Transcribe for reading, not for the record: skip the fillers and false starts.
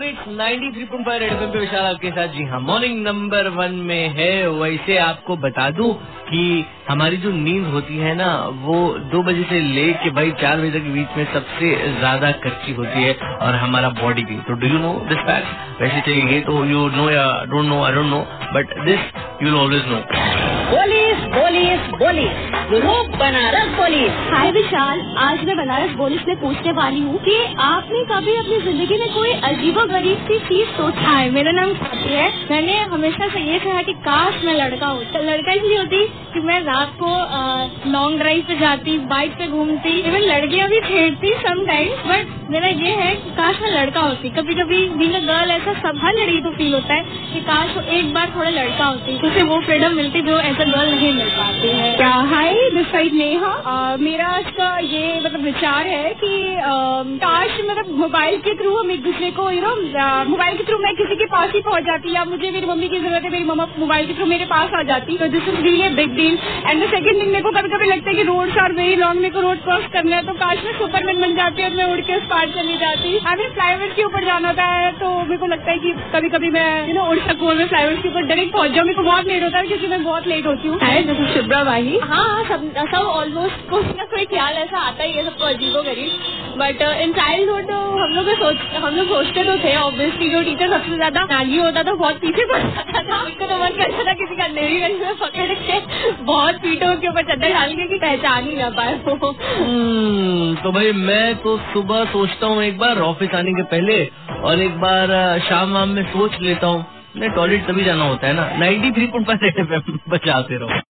और it's 93.5 red FM पे विशाल आपके साथ। जी हाँ, मॉर्निंग नंबर 1 में है। वैसे आपको बता दूं कि हमारी जो नींद होती है ना, वो 2 बजे से लेके भाई 4 बजे तक के बीच में सबसे ज्यादा कच्ची होती है, और हमारा बॉडी भी। तो do you know this fact? वैसे चाहिए तो यू नो या don't know, I don't know, but this you will always no. Police police police, Banaras police. हाय विशाल, आज मैं बनारस पुलिस से पूछने वाली हूँ कि आपने कभी अपनी जिंदगी में कोई अजीबोगरीब सी चीज सोचा? हाय, मेरा नाम स्वाति है। मैंने हमेशा से ये कहा कि काश मैं लड़का होता। लड़का इसलिए होती कि मैं रात को लॉन्ग ड्राइव पे जाती, बाइक पे घूमती, इवन लड़कियां भी छेड़ती समटाइम्स। बट मेरा ये है कि काश मैं लड़का होती। कभी कभी बीइंग अ गर्ल ऐसा सब हर लड़की को फील होता है कि काश वो एक बार थोड़ा लड़का होती, उसे वो फ्रीडम मिलती जो ऐसा गर्ल नहीं मिल पाती है। क्या हाय, दिस साइड नेहा। मेरा आज का ये विचार है कि काश मोबाइल के थ्रू हम एक दूसरे को मोबाइल के थ्रू मैं किसी के पास ही पहुंच जाती, या मुझे मेरी मम्मी की जरूरत है, मेरी मम्मा मोबाइल के थ्रू मेरे पास आ जाती। तो this is really big deal. And the second thing, मेरे को कभी कभी लगता है कि रोड्स आर वेरी लॉन्ग, मेरे को रोड क्रॉस करना है, तो काश मैं सुपरमैन बन जाती और मैं उड़ के उस पार चली जाती। हमें फ्लाईओवर के ऊपर जाना होता है, तो मेरे को लगता है कि कभी कभी मैं उड़ सकूँ, मैं फ्लाईओवर के ऊपर डायरेक्ट पहुंच जाऊँ। मेरे को बहुत लेट होता है क्योंकि मैं बहुत लेट होती हूँ। शुभ्रा भाई। हाँ, सब ऑलमोस्ट कोई ना कोई ख्याल ऐसा आता ही है सबको अजीबोगरीब। बट इन चाइल्डहुड हम लोग सोचते तो थे ऑब्वियसली, जो टीचर सबसे ज्यादा नागी होता था बहुत पीछे पड़ जाता था। उसको तो मन करता था किसी का अंधेरी गली में पकड़ के बहुत पीठों के ऊपर चद्दर डाल के कि पहचान ही ना पाए वो। तो भाई मैं तो सुबह सोचता हूँ एक बार ऑफिस आने के पहले, और एक बार शाम वाम में सोच लेता हूँ। टॉयलेट तभी जाना होता है ना। 93.5 बचाते रहो।